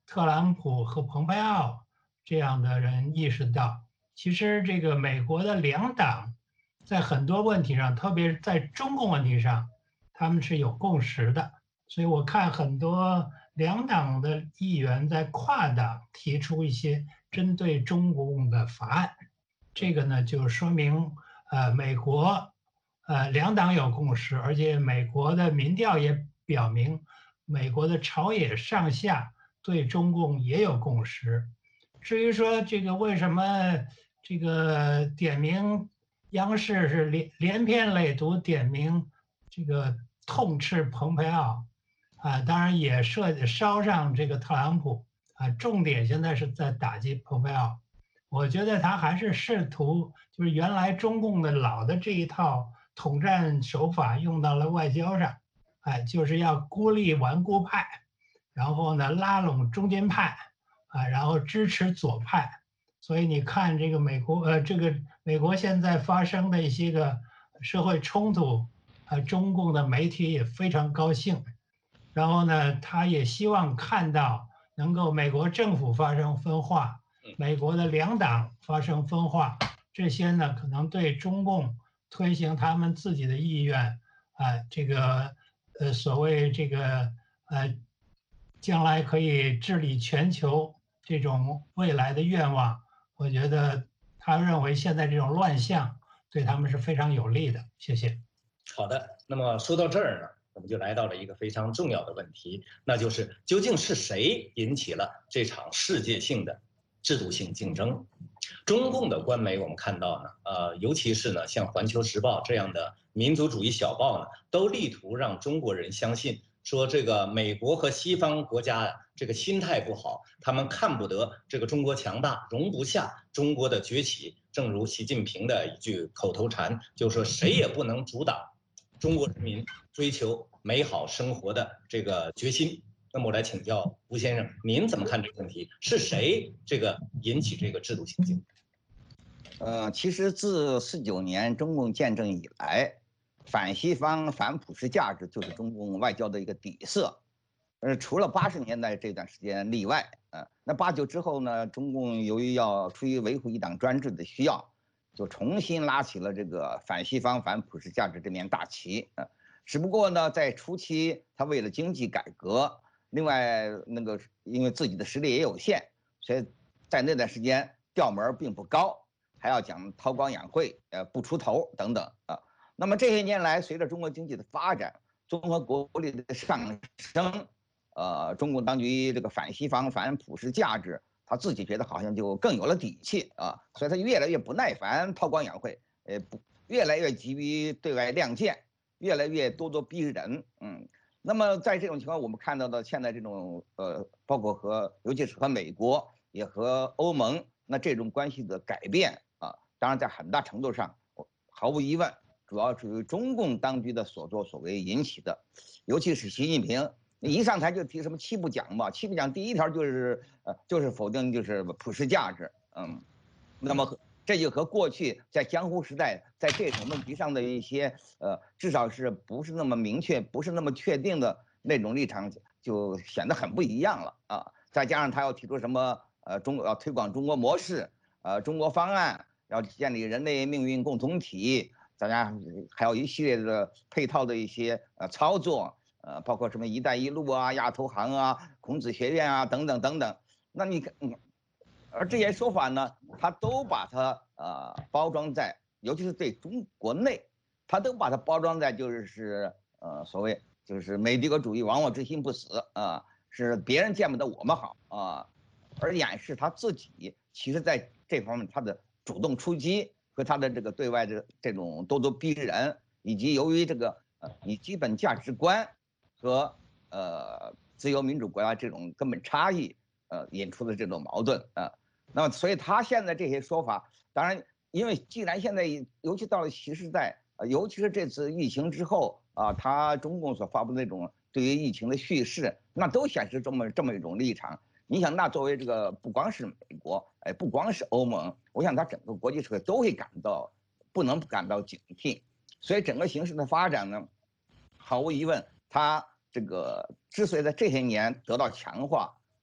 特朗普和蓬佩奥这样的人意识到，其实这个美国的两党在很多问题上，特别是在中共问题上，他们是有共识的。所以我看很多两党的议员在跨党提出一些针对中共的法案，这个呢就说明呃美国呃两党有共识，而且美国的民调也表明，美国的朝野上下对中共也有共识。至于说这个为什么这个点名央视是连连篇累牍点名这个痛斥蓬佩奥啊，当然也涉烧上这个特朗普啊，重点现在是在打击蓬佩奥。我觉得他还是试图就是原来中共的老的这一套统战手法用到了外交上，哎，就是要孤立顽固派，然后呢拉拢中间派啊，然后支持左派。所以你看这个美国呃，这个美国现在发生的一些个社会冲突，呃，中共的媒体也非常高兴。然后呢，他也希望看到能够美国政府发生分化，美国的两党发生分化，这些呢可能对中共推行他们自己的意愿啊、呃，这个呃所谓这个呃将来可以治理全球这种未来的愿望，我觉得他认为现在这种乱象对他们是非常有利的。谢谢。 好的，那么说到这儿呢，我们就来到了一个非常重要的问题，那就是究竟是谁引起了这场世界性的制度性竞争？中共的官媒我们看到呢，呃，尤其是呢像《环球时报》这样的民族主义小报呢，都力图让中国人相信说这个美国和西方国家呀，这个心态不好，他们看不得这个中国强大，容不下中国的崛起。正如习近平的一句口头禅，就是说谁也不能阻挡中国人民追求美好生活的这个决心。那么我来请教吴先生，您怎么看这个问题？是谁这个引起这个制度性竞争？ 呃，其实自四九年中共建政以来，反西方、反普世价值就是中共外交的一个底色。呃，除了八十年代这段时间例外，呃，那八九之后呢，中共由于要出于维护一党专制的需要，就重新拉起了这个反西方、反普世价值这面大旗。呃，只不过呢，在初期，他为了经济改革，另外那个因为自己的实力也有限，所以在那段时间调门并不高，还要讲韬光养晦，呃，不出头等等啊。那么这些年来，随着中国经济的发展，综合国力的上升，呃，中共当局这个反西方、反普世价值，他自己觉得好像就更有了底气啊，所以他越来越不耐烦韬光养晦，呃，不，越来越急于对外亮剑，越来越咄咄逼人，嗯。那么在这种情况，我们看到的现在这种呃，包括和尤其是和美国也和欧盟，那这种关系的改变啊，当然在很大程度上，毫无疑问，主要是由中共当局的所作所为引起的。尤其是习近平一上台就提什么七不讲嘛，七不讲第一条就是呃，就是否定就是普世价值，嗯，那么这就和过去在江湖时代在这种问题上的一些呃，至少是不是那么明确、不是那么确定的那种立场，就显得很不一样了啊！再加上他要提出什么呃中要推广中国模式，呃中国方案，要建立人类命运共同体，大家还有一系列的配套的一些呃操作，呃包括什么“一带一路”啊、亚投行啊、孔子学院啊等等等等。那你看，嗯。而这些说法呢，他都把它呃包装在，尤其是对中国内，他都把它包装在就是呃所谓就是美帝国主义亡我之心不死啊，是别人见不得我们好啊，而掩饰他自己其实在这方面他的主动出击和他的这个对外的这种咄咄逼人，以及由于这个呃你基本价值观和呃自由民主国家这种根本差异呃引出的这种矛盾啊。那么，所以他现在这些说法，当然，因为既然现在，尤其到了新时代，呃，尤其是这次疫情之后啊，他中共所发布的那种对于疫情的叙事，那都显示这么这么一种立场。你想，那作为这个不光是美国，哎，不光是欧盟，我想他整个国际社会都会感到不能不感到警惕。所以整个形势的发展呢，毫无疑问，他这个之所以在这些年得到强化。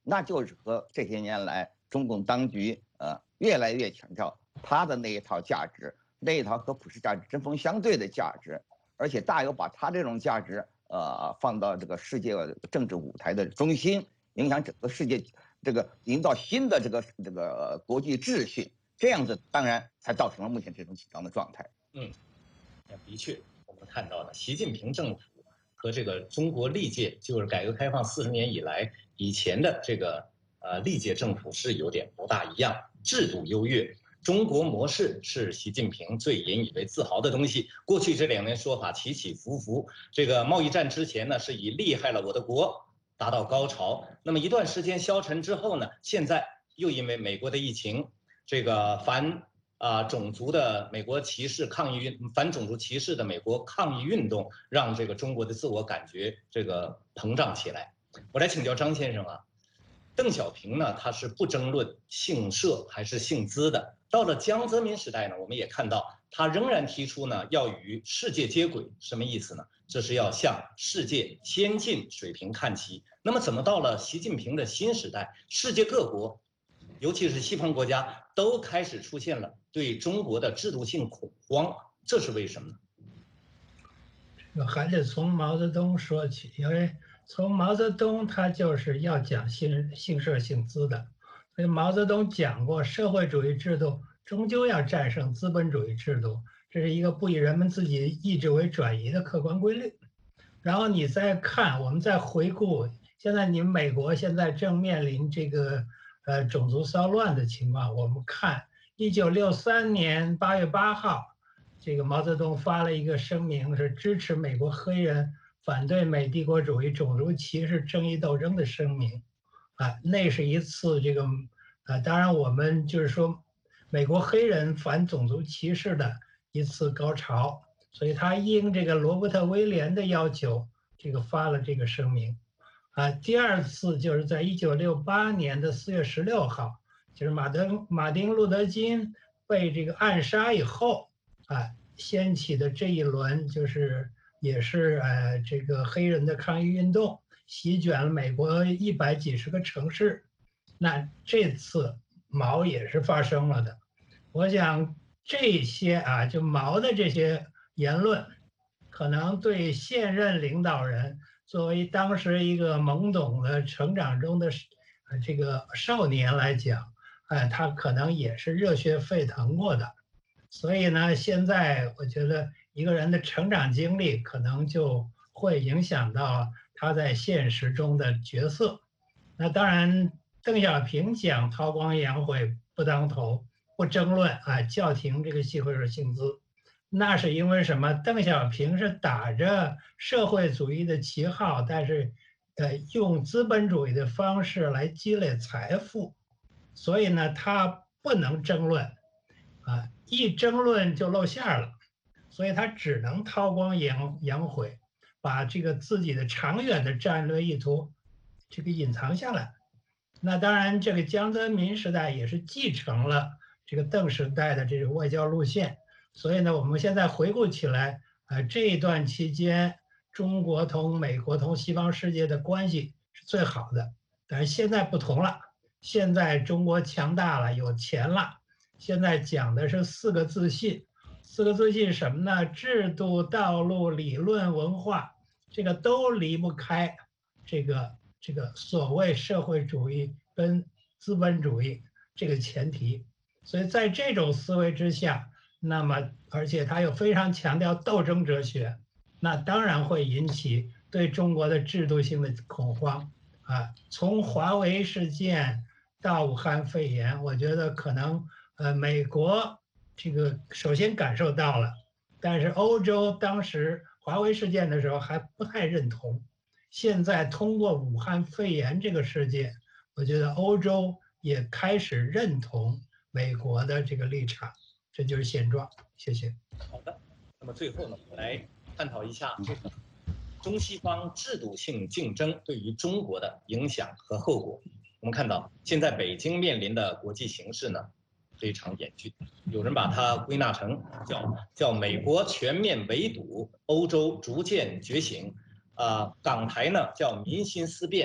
那就是和这些年来中共当局呃越来越强调他的那一套价值，那一套和普世价值针锋相对的价值，而且大有把他这种价值呃放到这个世界政治舞台的中心，影响整个世界，这个营造新的这个这个国际秩序，这样子当然才造成了目前这种紧张的状态。 嗯，的确，我们看到了习近平政府和这个中国历届，就是改革开放四十年以来以前的这个呃历届政府是有点不大一样，制度优越。中国模式是习近平最引以为自豪的东西。过去这两年说法起起伏伏，这个贸易战之前呢是以厉害了我的国达到高潮，那么一段时间消沉之后呢，现在又因为美国的疫情，这个反啊、呃、种族的美国歧视抗议运反种族歧视的美国抗议运动，让这个中国的自我感觉这个膨胀起来。我来请教张先生啊，邓小平呢他是不争论姓社还是姓资的。到了江泽民时代呢，我们也看到他仍然提出呢要与世界接轨，什么意思呢？这是要向世界先进水平看齐。那么怎么到了习近平的新时代，世界各国，尤其是西方国家都开始出现了对中国的制度性恐慌，这是为什么呢？ 这个还得从毛泽东说起，因为从毛泽东他就是要讲姓姓社姓资的。所以毛泽东讲过，社会主义制度终究要战胜资本主义制度，这是一个不以人们自己意志为转移的客观规律。然后你再看，我们再回顾，现在你们美国现在正面临这个呃种族骚乱的情况。我们看一九六三年八月八号，这个毛泽东发了一个声明，是支持美国黑人反对美帝国主义种族歧视正义斗争的声明。啊，那是一次这个，啊，当然我们就是说，美国黑人反种族歧视的一次高潮，所以他应这个罗伯特威廉的要求，这个发了这个声明。啊，第二次就是在一九六八年的四月十六号，就是马丁马丁路德金被这个暗杀以后，啊，掀起的这一轮就是也是呃这个黑人的抗议运动。席卷了美国一百几十个城市，那这次毛也是发生了的。我想这些啊，就毛的这些言论，可能对现任领导人作为当时一个懵懂的成长中的这个少年来讲，哎，他可能也是热血沸腾过的。所以呢，现在我觉得一个人的成长经历可能就会影响到他在现实中的角色。那当然，邓小平讲韬光养晦不当头，不争论啊，叫停这个系会社性资，那是因为什么？邓小平是打着社会主义的旗号，但是呃用资本主义的方式来积累财富，所以呢，他不能争论啊，一争论就露馅了，所以他只能韬光养养晦。把这个自己的长远的战略意图这个隐藏下来。那当然这个江泽民时代也是继承了这个邓时代的这种外交路线，所以呢我们现在回顾起来，呃这一段期间中国同美国同西方世界的关系是最好的。但是现在不同了，现在中国强大了，有钱了，现在讲的是四个自信。四个自信什么呢？制度、道路、理论、文化，这个都离不开这个这个所谓社会主义跟资本主义这个前提。所以在这种思维之下，那么而且他又非常强调斗争哲学，那当然会引起对中国的制度性的恐慌啊。从华为事件到武汉肺炎，我觉得可能呃美国。这个首先感受到了，但是欧洲当时华为事件的时候还不太认同，现在通过武汉肺炎这个事件，我觉得欧洲也开始认同美国的这个立场，这就是现状。谢谢。 好的，那么最后呢，我来探讨一下这个中西方制度性竞争对于中国的影响和后果。我们看到现在北京面临的国际形势呢非常严峻，有人把它归纳成叫叫美国全面围堵，欧洲逐渐觉醒，啊、呃，港台呢叫民心思变，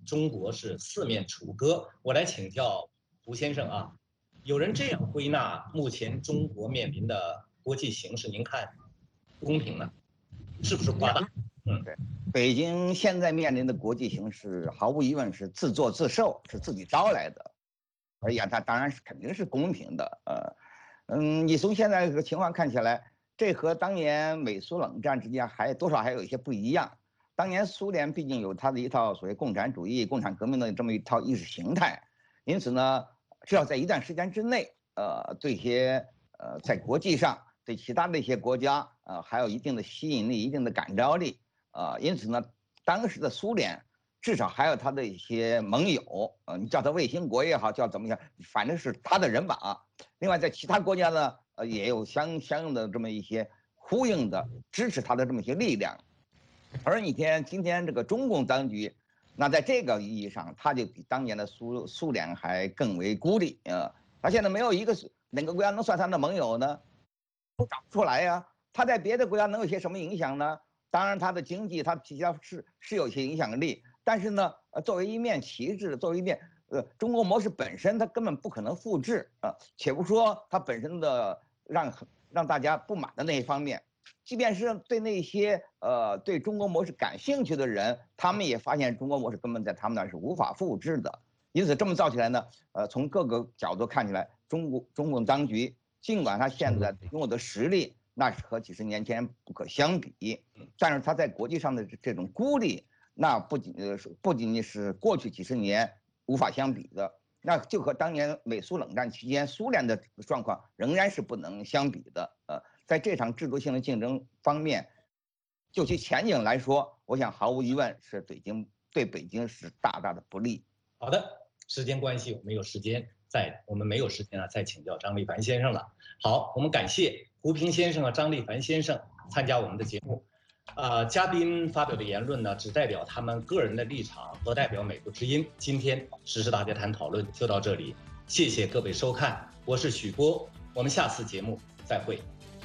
中国是四面楚歌。我来请教胡先生啊，有人这样归纳目前中国面临的国际形势，您看公平呢？是不是夸大？ 嗯，对，北京现在面临的国际形势，毫无疑问是自作自受，是自己招来的。而言，它当然是肯定是公平的。呃，嗯，你从现在这个情况看起来，这和当年美苏冷战之间还多少还有一些不一样。当年苏联毕竟有它的一套所谓共产主义、共产革命的这么一套意识形态，因此呢，至少在一段时间之内，呃，对一些呃在国际上对其他的一些国家，呃，还有一定的吸引力、一定的感召力。呃，因此呢，当时的苏联至少还有他的一些盟友，呃，你叫他卫星国也好，叫怎么样，反正是他的人马。另外，在其他国家呢，呃，也有相相应的这么一些呼应的支持他的这么一些力量。而你看今天这个中共当局，那在这个意义上，他就比当年的苏苏联还更为孤立啊。他现在没有一个哪个国家能算他的盟友呢？都找不出来呀。他在别的国家能有些什么影响呢？当然，它的经济，它其实是是有些影响力，但是呢，呃，作为一面旗帜，作为一面，呃，中国模式本身，它根本不可能复制啊。且不说它本身的让让大家不满的那一方面，即便是对那些呃对中国模式感兴趣的人，他们也发现中国模式根本在他们那儿是无法复制的。因此，这么造起来呢，呃，从各个角度看起来，中国中共当局尽管他现在拥有的实力，那是和几十年前不可相比，但是他在国际上的这种孤立，那不仅呃不仅仅是过去几十年无法相比的，那就和当年美苏冷战期间苏联的状况仍然是不能相比的。呃，在这场制度性的竞争方面，就其前景来说，我想毫无疑问是北京对北京是大大的不利。 好的，时间关系，我们有时间再我们没有时间了，再请教张立凡先生了。好，我们感谢胡平先生和张立凡先生参加我们的节目。呃，嘉宾发表的言论呢，只代表他们个人的立场，不代表美国之音。今天时事大家谈讨论就到这里，谢谢各位收看，我是许波，我们下次节目再会。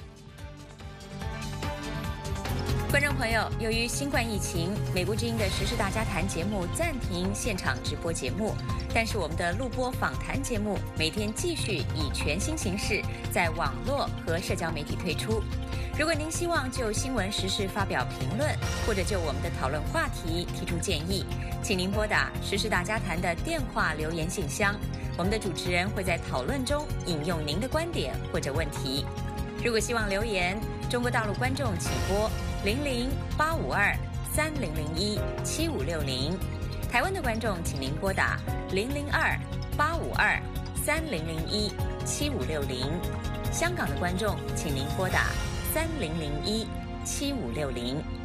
观众朋友，由于新冠疫情，美国之音的时事大家谈节目暂停现场直播节目，但是我们的录播访谈节目每天继续以全新形式在网络和社交媒体推出。如果您希望就新闻时事发表评论，或者就我们的讨论话题提出建议，请您拨打时事大家谈的电话留言信箱，我们的主持人会在讨论中引用您的观点或者问题。如果希望留言，中国大陆观众请拨零零八五二三零零一七五六零，台湾的观众请您拨打零零二八五二三零零一七五六零，香港的观众请您拨打三零零一七五六零。